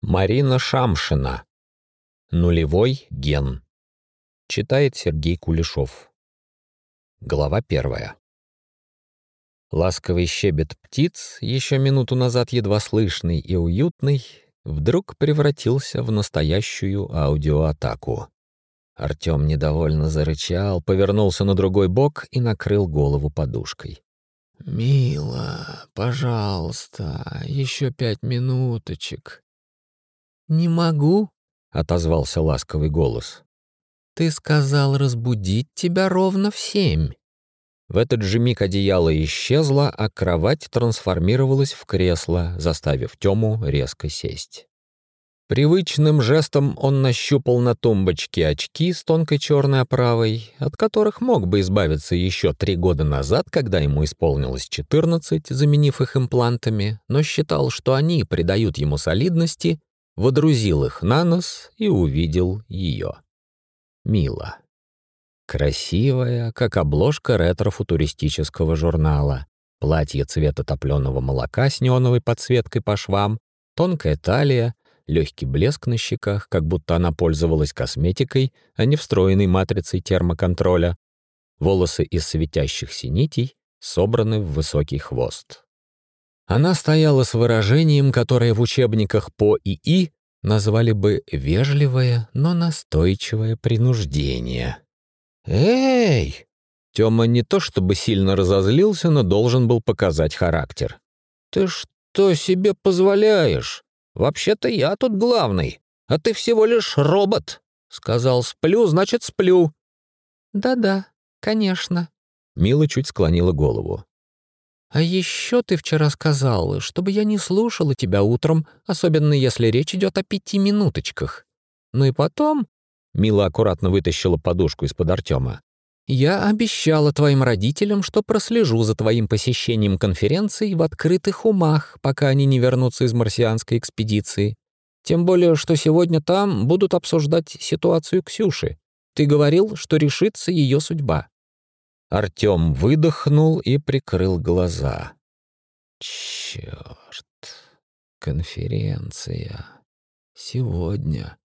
Марина Шамшина. Нулевой ген. Читает Сергей Кулешов. Глава 1. Ласковый щебет птиц, еще минуту назад едва слышный и уютный, вдруг превратился в настоящую аудиоатаку. Артем недовольно зарычал, повернулся на другой бок и накрыл голову подушкой. «Мила, пожалуйста, еще 5 минуточек». «Не могу», — отозвался ласковый голос. «Ты сказал разбудить тебя ровно в 7». В этот же миг одеяло исчезло, а кровать трансформировалась в кресло, заставив Тему резко сесть. Привычным жестом он нащупал на тумбочке очки с тонкой черной оправой, от которых мог бы избавиться еще 3 года назад, когда ему исполнилось 14, заменив их имплантами, но считал, что они придают ему солидности, водрузил их на нос и увидел ее. Мила. Красивая, как обложка ретро-футуристического журнала. Платье цвета топленого молока с неоновой подсветкой по швам, тонкая талия, легкий блеск на щеках, как будто она пользовалась косметикой, а не встроенной матрицей термоконтроля. Волосы из светящихся нитей собраны в высокий хвост. Она стояла с выражением, которое в учебниках по ИИ назвали бы «вежливое, но настойчивое принуждение». «Эй!» Тёма не то чтобы сильно разозлился, но должен был показать характер. «Ты что себе позволяешь? Вообще-то я тут главный, а ты всего лишь робот. Сказал сплю, значит сплю». «Да-да, конечно». Мила чуть склонила голову. «А еще ты вчера сказал, чтобы я не слушала тебя утром, особенно если речь идет о 5 минуточках. Ну и потом...» Мила аккуратно вытащила подушку из-под Артема. «Я обещала твоим родителям, что прослежу за твоим посещением конференций в открытых умах, пока они не вернутся из марсианской экспедиции. Тем более, что сегодня там будут обсуждать ситуацию Ксюши. Ты говорил, что решится ее судьба». Артем выдохнул и прикрыл глаза. «Черт! Конференция. Сегодня.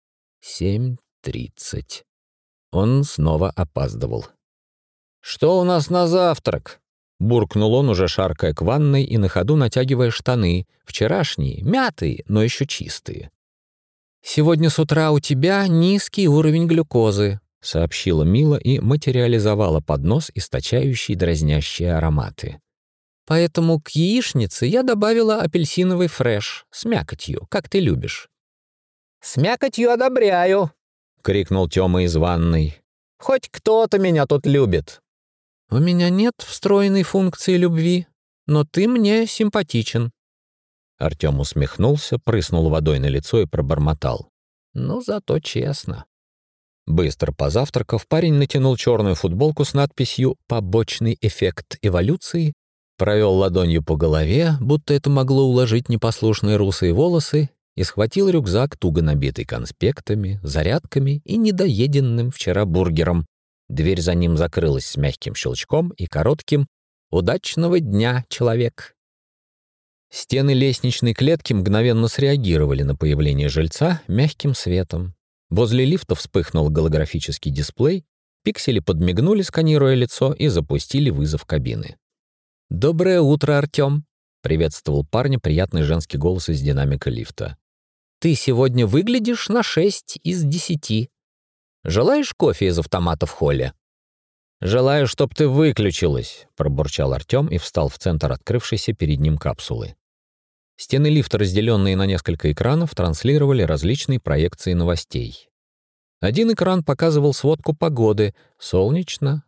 7:30. Он снова опаздывал. «Что у нас на завтрак?» — буркнул он, уже шаркая к ванной и на ходу натягивая штаны, вчерашние, мятые, но еще чистые. «Сегодня с утра у тебя низкий уровень глюкозы», — сообщила Мила и материализовала поднос, источающий дразнящие ароматы. «Поэтому к яичнице я добавила апельсиновый фреш с мякотью, как ты любишь». «С мякотью одобряю», — крикнул Тёма из ванной. «Хоть кто-то меня тут любит». «У меня нет встроенной функции любви, но ты мне симпатичен». Артём усмехнулся, прыснул водой на лицо и пробормотал. «Ну, зато честно». Быстро позавтракав, парень натянул черную футболку с надписью «Побочный эффект эволюции», провел ладонью по голове, будто это могло уложить непослушные русые волосы, и схватил рюкзак, туго набитый конспектами, зарядками и недоеденным вчера бургером. Дверь за ним закрылась с мягким щелчком и коротким «Удачного дня, человек!». Стены лестничной клетки мгновенно среагировали на появление жильца мягким светом. Возле лифта вспыхнул голографический дисплей, пиксели подмигнули, сканируя лицо, и запустили вызов кабины. «Доброе утро, Артём!» — приветствовал парня приятный женский голос из динамика лифта. «Ты сегодня выглядишь на 6 из 10. Желаешь кофе из автомата в холле?» «Желаю, чтоб ты выключилась», — пробурчал Артём и встал в центр открывшейся перед ним капсулы. Стены лифта, разделенные на несколько экранов, транслировали различные проекции новостей. Один экран показывал сводку погоды: солнечно,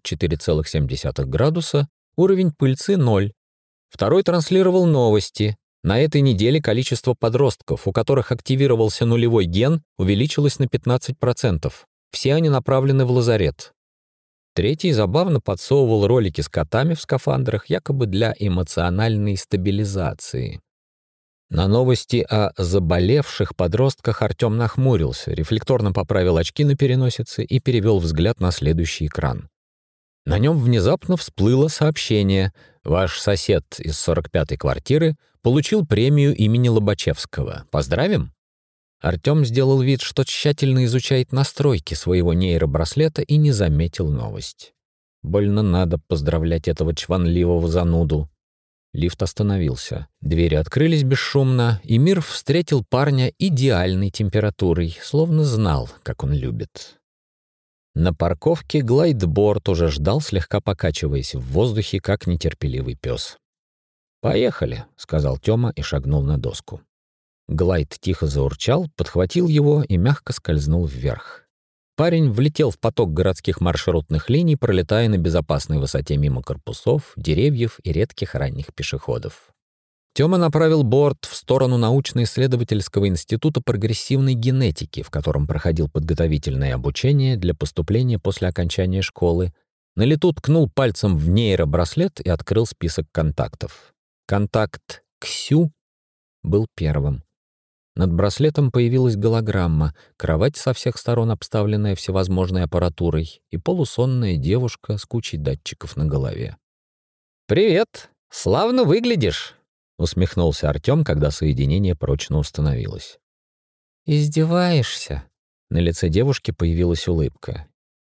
24,7 градуса, уровень пыльцы 0. Второй транслировал новости. На этой неделе количество подростков, у которых активировался нулевой ген, увеличилось на 15%. Все они направлены в лазарет. Третий забавно подсовывал ролики с котами в скафандрах, якобы для эмоциональной стабилизации. На новости о заболевших подростках Артём нахмурился, рефлекторно поправил очки на переносице и перевел взгляд на следующий экран. На нем внезапно всплыло сообщение: «Ваш сосед из 45-й квартиры получил премию имени Лобачевского. Поздравим?» Артём сделал вид, что тщательно изучает настройки своего нейробраслета и не заметил новость. Больно надо поздравлять этого чванливого зануду. Лифт остановился. Двери открылись бесшумно, и Мир встретил парня идеальной температурой, словно знал, как он любит. На парковке глайдборд уже ждал, слегка покачиваясь в воздухе, как нетерпеливый пес. «Поехали», — сказал Тёма и шагнул на доску. Глайд тихо заурчал, подхватил его и мягко скользнул вверх. Парень влетел в поток городских маршрутных линий, пролетая на безопасной высоте мимо корпусов, деревьев и редких ранних пешеходов. Тёма направил борт в сторону научно-исследовательского института прогрессивной генетики, в котором проходил подготовительное обучение для поступления после окончания школы. На лету ткнул пальцем в нейробраслет и открыл список контактов. Контакт «Ксю» был первым. Над браслетом появилась голограмма, кровать со всех сторон, обставленная всевозможной аппаратурой, и полусонная девушка с кучей датчиков на голове. «Привет! Славно выглядишь!» — усмехнулся Артём, когда соединение прочно установилось. «Издеваешься?» На лице девушки появилась улыбка.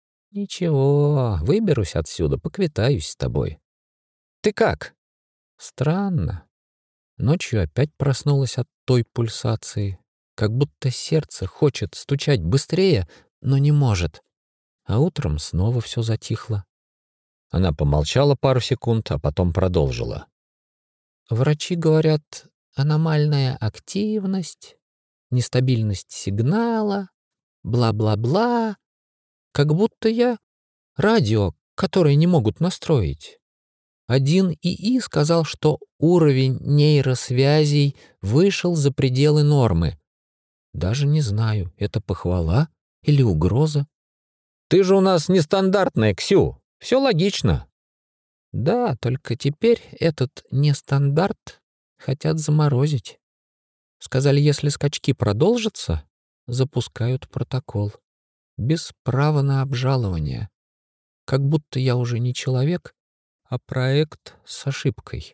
«Ничего, выберусь отсюда, поквитаюсь с тобой». «Ты как?» «Странно. Ночью опять проснулась от той пульсации, как будто сердце хочет стучать быстрее, но не может. А утром снова все затихло». Она помолчала пару секунд, а потом продолжила. «Врачи говорят, аномальная активность, нестабильность сигнала, бла-бла-бла, как будто я радио, которое не могут настроить. Один ИИ сказал, что уровень нейросвязей вышел за пределы нормы. Даже не знаю, это похвала или угроза. «Ты же у нас нестандартная, Ксю. Все логично». «Да, только теперь этот нестандарт хотят заморозить. Сказали, если скачки продолжатся, запускают протокол. Без права на обжалование. Как будто я уже не человек, а проект с ошибкой».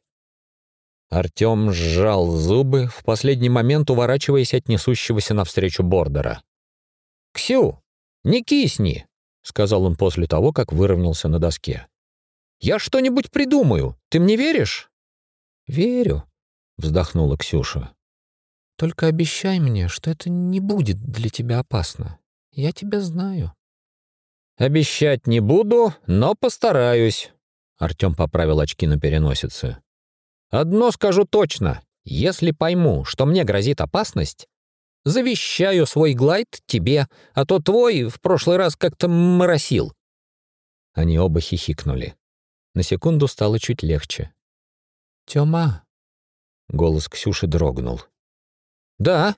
Артём сжал зубы, в последний момент уворачиваясь от несущегося навстречу бордера. «Ксю, не кисни!» — сказал он после того, как выровнялся на доске. «Я что-нибудь придумаю. Ты мне веришь?» «Верю», — вздохнула Ксюша. «Только обещай мне, что это не будет для тебя опасно. Я тебя знаю». «Обещать не буду, но постараюсь», — Артём поправил очки на переносице. «Одно скажу точно. Если пойму, что мне грозит опасность, завещаю свой глайд тебе, а то твой в прошлый раз как-то моросил». Они оба хихикнули. На секунду стало чуть легче. «Тёма», — голос Ксюши дрогнул. «Да?»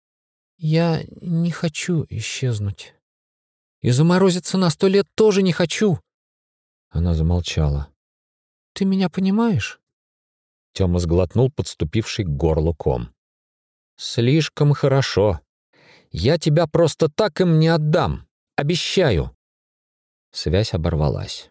«Я не хочу исчезнуть. И заморозиться на 100 лет тоже не хочу». Она замолчала. «Ты меня понимаешь?» Тёма сглотнул подступивший к горлу ком. «Слишком хорошо. Я тебя просто так им не отдам. Обещаю». Связь оборвалась.